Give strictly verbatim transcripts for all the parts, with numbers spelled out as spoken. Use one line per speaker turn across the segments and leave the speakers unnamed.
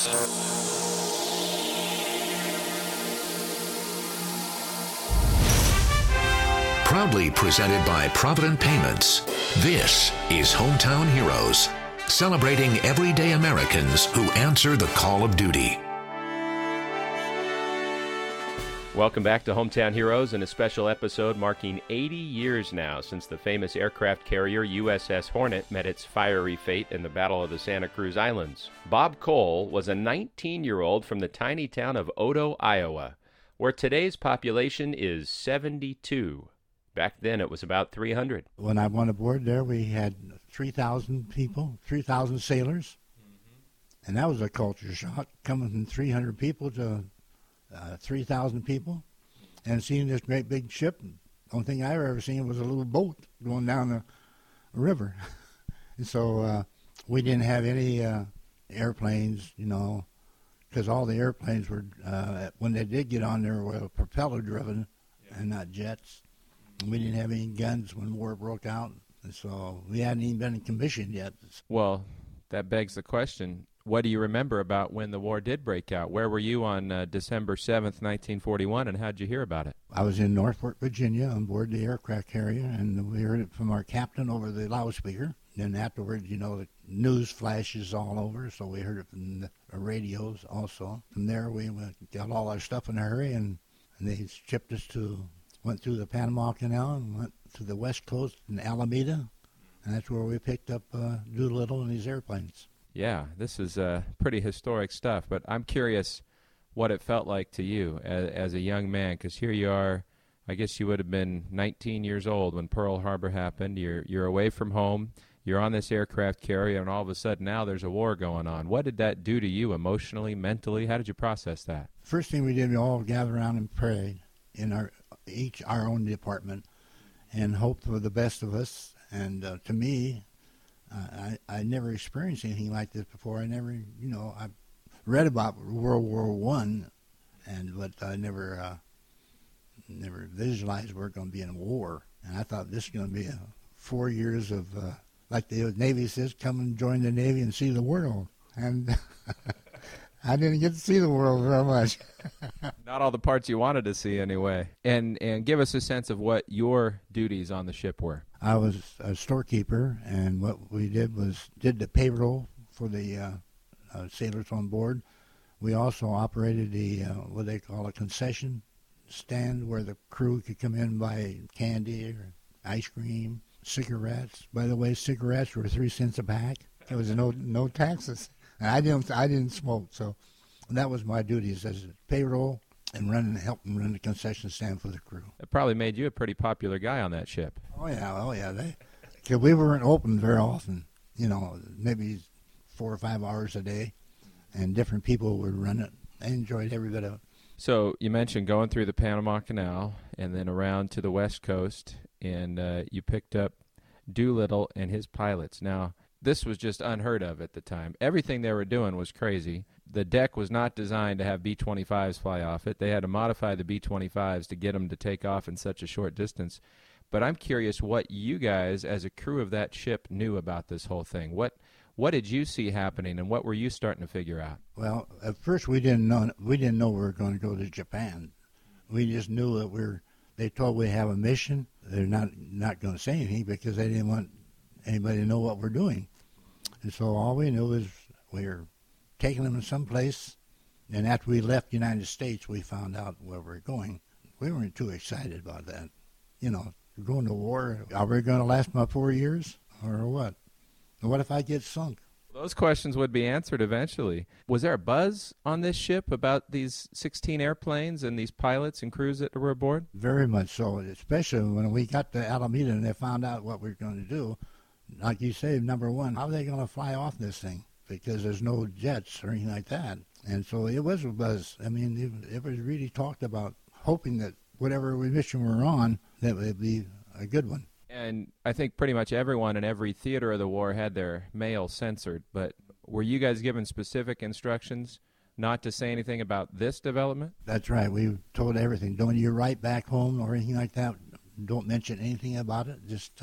Proudly presented by Provident Payments, this is Hometown Heroes, celebrating everyday Americans who answer the call of duty.
Welcome back to Hometown Heroes and a special episode marking eighty years now since the famous aircraft carrier U S S Hornet met its fiery fate in the Battle of the Santa Cruz Islands. Bob Cole was a nineteen-year-old from the tiny town of Odo, Iowa, where today's population is seventy-two. Back then, it was about three hundred.
When I went aboard there, we had three thousand people, three thousand sailors. Mm-hmm. And that was a culture shock, coming from three hundred people to uh, three thousand people. And seeing this great big ship, the only thing I ever seen was a little boat going down the river. And so uh, we didn't have any uh, airplanes, you know, because all the airplanes were, uh, when they did get on there, were propeller-driven yeah. and not jets. We didn't have any guns when war broke out, and so we hadn't even been commissioned yet.
Well, that begs the question, what do you remember about when the war did break out? Where were you on uh, December seventh, nineteen forty-one, and how did you hear about it?
I was in Norfolk, Virginia, on board the aircraft carrier, and we heard it from our captain over the loudspeaker. Then afterwards, you know, the news flashes all over, so we heard it from the radios also. From there, we got all our stuff in a hurry, and, and they shipped us to... went through the Panama Canal and went to the West Coast in Alameda, and that's where we picked up uh, Doolittle and these airplanes.
Yeah, this is uh, pretty historic stuff, but I'm curious what it felt like to you as, as a young man, because here you are, I guess you would have been nineteen years old when Pearl Harbor happened. You're, you're away from home, you're on this aircraft carrier, and all of a sudden now there's a war going on. What did that do to you emotionally, mentally? How did you process that?
First thing we did, we all gathered around and prayed in our each our own department and hope for the best of us. And uh, to me, uh, I I never experienced anything like this before. I never, you know, I read about World War One, and but I never uh, never visualized we're going to be in a war. And I thought this is going to be a four years of uh, like the Navy says, come and join the Navy and see the world. And I didn't get to see the world very much.
Not all the parts you wanted to see, anyway. And and give us a sense of what your duties on the ship were.
I was a storekeeper, and what we did was did the payroll for the uh, uh, sailors on board. We also operated the uh, what they call a concession stand, where the crew could come in and buy candy or ice cream, cigarettes. By the way, cigarettes were three cents a pack. There was no no taxes. And I didn't I didn't smoke, so that was my duties as a payroll and running helping run the concession stand for the crew.
It probably made you a pretty popular guy on that ship.
Oh yeah, oh yeah. They, cause we weren't open very often, you know, maybe four or five hours a day, and different people would run it. I enjoyed every bit of it.
So you mentioned going through the Panama Canal and then around to the West Coast, and uh, you picked up Doolittle and his pilots. Now, this was just unheard of at the time. Everything they were doing was crazy. The deck was not designed to have B twenty-fives fly off it. They had to modify the B twenty-fives to get them to take off in such a short distance. But I'm curious what you guys, as a crew of that ship, knew about this whole thing. What what did you see happening, and what were you starting to figure out?
Well, at first we didn't know we didn't know we were going to go to Japan. We just knew that we we're. They told we have a mission. They're not not going to say anything because they didn't want anybody to know what we're doing. And so all we knew is we were taking them to some place, and after we left the United States, we found out where we were going. We weren't too excited about that. You know, going to war, are we going to last my four years, or what? What if I get sunk?
Those questions would be answered eventually. Was there a buzz on this ship about these sixteen airplanes and these pilots and crews that were aboard?
Very much so, especially when we got to Alameda and they found out what we were going to do. Like you say, number one, how are they going to fly off this thing? Because there's no jets or anything like that. And so it was a buzz. I mean, it, it was really talked about, hoping that whatever mission we're on, that would be a good one.
And I think pretty much everyone in every theater of the war had their mail censored. But were you guys given specific instructions not to say anything about this development?
That's right. We told everything. Don't you write back home or anything like that. Don't mention anything about it. Just uh,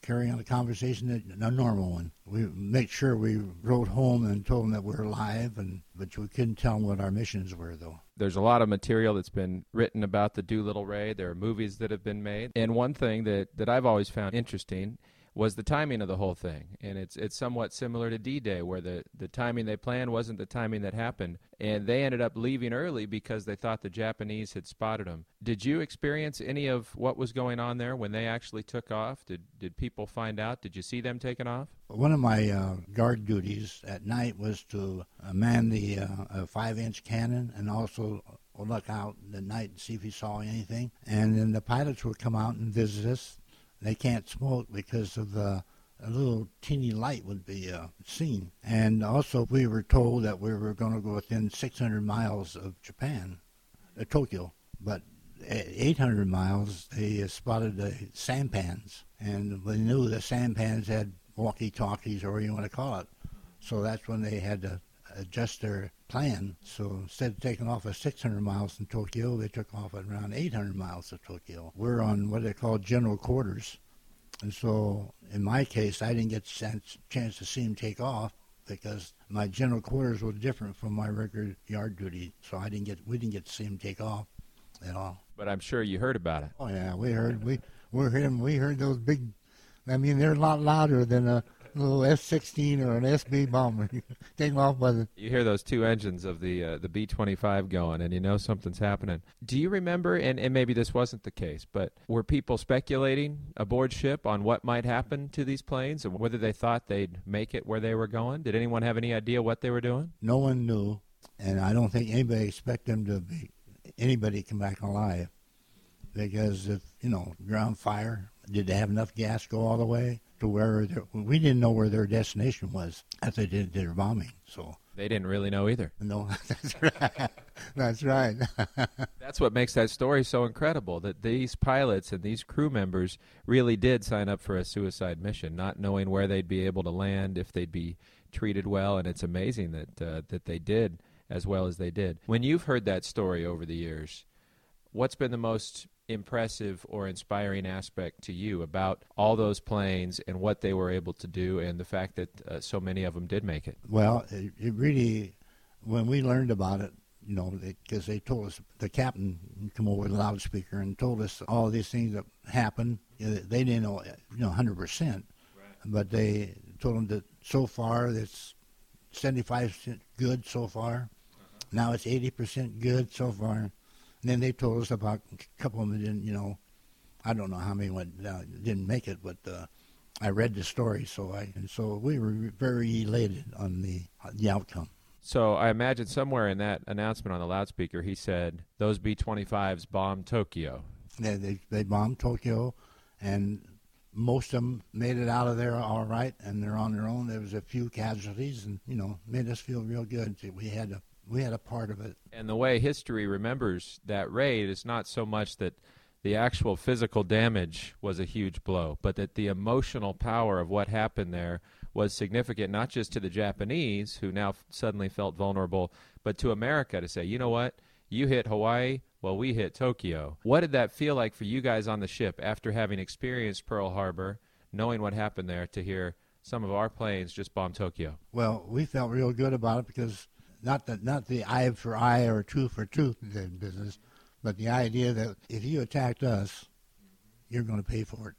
carry on a conversation, a normal one. We make sure we wrote home and told them that we're alive, and but we couldn't tell them what our missions were, though.
There's a lot of material that's been written about the Doolittle Raid. There are movies that have been made. And one thing that, that I've always found interesting was the timing of the whole thing. And it's it's somewhat similar to D-Day, where the, the timing they planned wasn't the timing that happened. And they ended up leaving early because they thought the Japanese had spotted them. Did you experience any of what was going on there when they actually took off? Did did people find out? Did you see them taking off?
One of my uh, guard duties at night was to uh, man the uh, five-inch cannon and also look out at night and see if he saw anything. And then the pilots would come out and visit us. They can't smoke because of the a little teeny light would be uh, seen. And also we were told that we were going to go within six hundred miles of Japan, uh, Tokyo. But at eight hundred miles, they uh, spotted the sampans. And they knew the sampans had walkie-talkies, or what you want to call it. So that's when they had to adjust their plan. So instead of taking off at six hundred miles from Tokyo, they took off at around eight hundred miles to Tokyo. We're on what they call general quarters. And so in my case, I didn't get a chance, chance to see them take off because my general quarters were different from my regular yard duty. So I didn't get, we didn't get to see them take off at all.
But I'm sure you heard about it.
Oh yeah, we heard, we, we heard, we heard those big, I mean, they're a lot louder than a little F sixteen or an S B bomber taking off by the...
You hear those two engines of the uh, the B twenty-five going, and you know something's happening. Do you remember, and, and maybe this wasn't the case, but were people speculating aboard ship on what might happen to these planes and whether they thought they'd make it where they were going? Did anyone have any idea what they were doing?
No one knew, and I don't think anybody expected them to be, anybody come back alive. Because if, you know, ground fire, did they have enough gas go all the way to where we didn't know where their destination was after they did their bombing. So
they didn't really know either.
No, that's right. That's right.
That's what makes that story so incredible, that these pilots and these crew members really did sign up for a suicide mission, not knowing where they'd be able to land, if they'd be treated well, and it's amazing that uh, that they did as well as they did. When you've heard that story over the years, what's been the most impressive or inspiring aspect to you about all those planes and what they were able to do and the fact that uh, so many of them did make it?
Well, it, it really, when we learned about it, you know, because they, they told us, the captain come over with a loudspeaker and told us all these things that happened. You know, they didn't know, you know, one hundred percent, right. But they told them that so far it's seventy-five percent good so far. Uh-huh. Now it's eighty percent good so far. And then they told us about a couple of them didn't, you know, I don't know how many went uh, didn't make it, but uh, I read the story, so I and so we were very elated on the the outcome.
So I imagine somewhere in that announcement on the loudspeaker, he said those B twenty-fives bombed Tokyo.
They, they they bombed Tokyo, and most of them made it out of there all right, and they're on their own. There was a few casualties, and you know, made us feel real good. We had a we had a part of it.
And the way history remembers that raid is not so much that the actual physical damage was a huge blow, but that the emotional power of what happened there was significant, not just to the Japanese, who now f- suddenly felt vulnerable, but to America to say, you know what, you hit Hawaii, well, we hit Tokyo. What did that feel like for you guys on the ship after having experienced Pearl Harbor, knowing what happened there, to hear some of our planes just bomb Tokyo?
Well, we felt real good about it because not the, not the eye for eye or tooth for tooth business, but the idea that if you attacked us, you're going to pay for it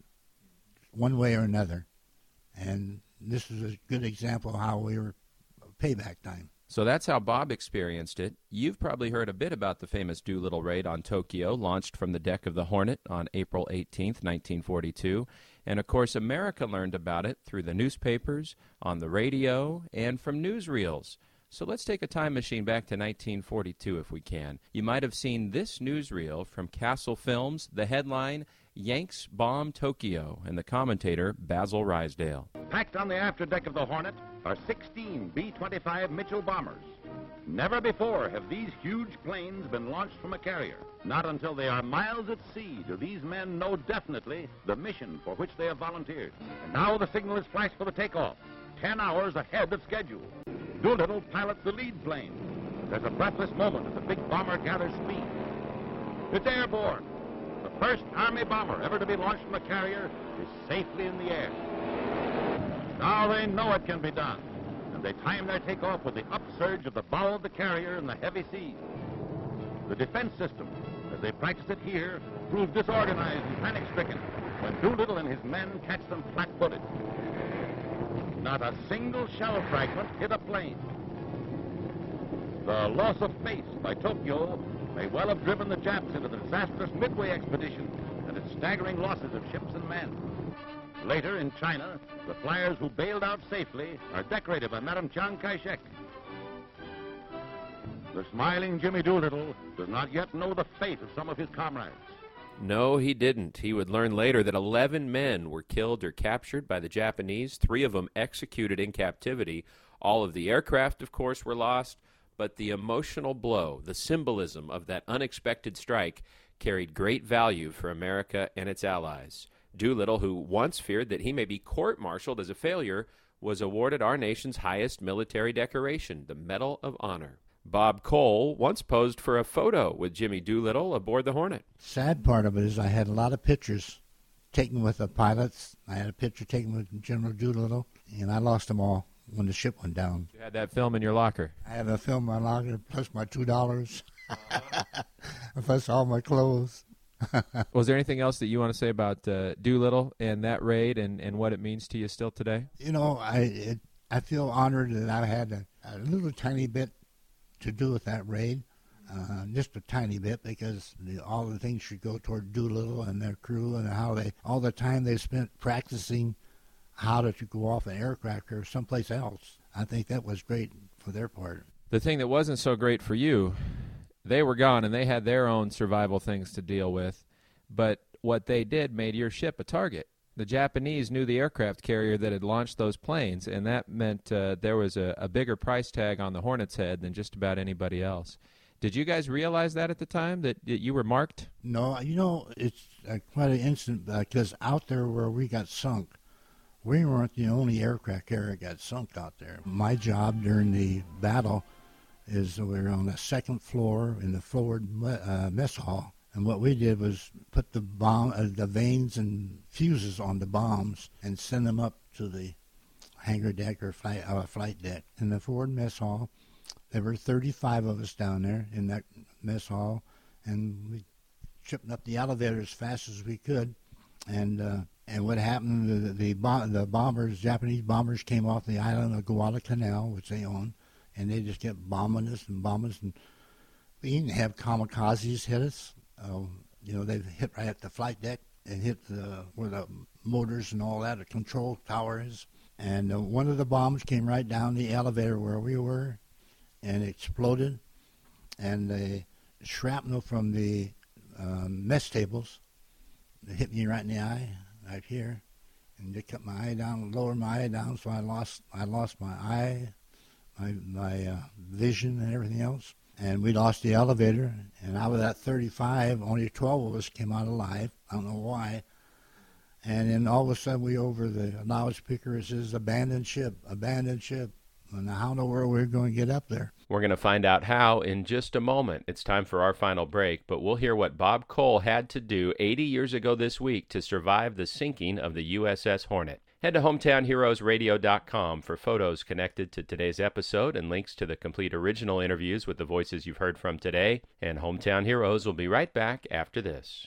one way or another. And this is a good example of how we were payback time.
So that's how Bob experienced it. You've probably heard a bit about the famous Doolittle raid on Tokyo, launched from the deck of the Hornet on April eighteenth, nineteen forty-two. And, of course, America learned about it through the newspapers, on the radio, and from newsreels. So let's take a time machine back to nineteen forty-two if we can. You might have seen this newsreel from Castle Films, the headline, Yanks Bomb Tokyo, and the commentator, Basil Rysdale.
Packed on the afterdeck of the Hornet are sixteen B twenty-five Mitchell bombers. Never before have these huge planes been launched from a carrier. Not until they are miles at sea do these men know definitely the mission for which they have volunteered. And now the signal is flashed for the takeoff, ten hours ahead of schedule. Doolittle pilots the lead plane. There's a breathless moment as the big bomber gathers speed. It's airborne. The first Army bomber ever to be launched from a carrier is safely in the air. Now they know it can be done, and they time their takeoff with the upsurge of the bow of the carrier in the heavy seas. The defense system, as they practice it here, proves disorganized and panic-stricken when Doolittle and his men catch them flat-footed. Not a single shell fragment hit a plane. The loss of face by Tokyo may well have driven the Japs into the disastrous Midway expedition and its staggering losses of ships and men. Later, in China, the flyers who bailed out safely are decorated by Madame Chiang Kai-shek. The smiling Jimmy Doolittle does not yet know the fate of some of his comrades.
No, he didn't. He would learn later that eleven men were killed or captured by the Japanese, three of them executed in captivity. All of the aircraft, of course, were lost, but the emotional blow, the symbolism of that unexpected strike, carried great value for America and its allies. Doolittle, who once feared that he may be court-martialed as a failure, was awarded our nation's highest military decoration, the Medal of Honor. Bob Cole once posed for a photo with Jimmy Doolittle aboard the Hornet.
Sad part of it is I had a lot of pictures taken with the pilots. I had a picture taken with General Doolittle, and I lost them all when the ship went down.
You had that film in your locker.
I had a film in my locker, plus my two dollars, plus all my clothes.
Was there anything else that you want to say about uh, Doolittle and that raid and, and what it means to you still today?
You know, I it, I feel honored that I had a, a little tiny bit to do with that raid, uh, just a tiny bit, because the, all the things should go toward Doolittle and their crew and how they, all the time they spent practicing how to, to go off an aircraft or someplace else. I think that was great for their part.
The thing that wasn't so great for you, they were gone and they had their own survival things to deal with, but what they did made your ship a target. The Japanese knew the aircraft carrier that had launched those planes, and that meant uh, there was a, a bigger price tag on the Hornet's head than just about anybody else. Did you guys realize that at the time, that, that you were marked?
No, you know, it's uh, quite an incident, because uh, out there where we got sunk, we weren't the only aircraft carrier that got sunk out there. My job during the battle is we were on the second floor in the forward uh, mess hall. And what we did was put the bomb, uh, the vanes and fuses on the bombs and send them up to the hangar deck or flight, uh, flight deck. In the forward mess hall, there were thirty-five of us down there in that mess hall, and we chipped up the elevator as fast as we could. And uh, and what happened, the the, bomb, the bombers, Japanese bombers came off the island of Guadalcanal, which they own, and they just kept bombing us and bombing us. And we didn't have kamikazes hit us. Uh, you know, they hit right at the flight deck and hit the, where the motors and all that, the control tower is. And uh, one of the bombs came right down the elevator where we were and exploded. And the shrapnel from the um, mess tables hit me right in the eye, right here. And they cut my eye down, lowered my eye down, so I lost I lost my eye, my, my uh, vision and everything else. And we lost the elevator, and out of that thirty-five, only twelve of us came out alive. I don't know why. And then all of a sudden, we over the loudspeaker, it says, abandoned ship, abandoned ship. And how in the world we're going to get up there?
We're going to find out how in just a moment. It's time for our final break, but we'll hear what Bob Cole had to do eighty years ago this week to survive the sinking of the U S S Hornet. Head to hometown heroes radio dot com for photos connected to today's episode and links to the complete original interviews with the voices you've heard from today. And Hometown Heroes will be right back after this.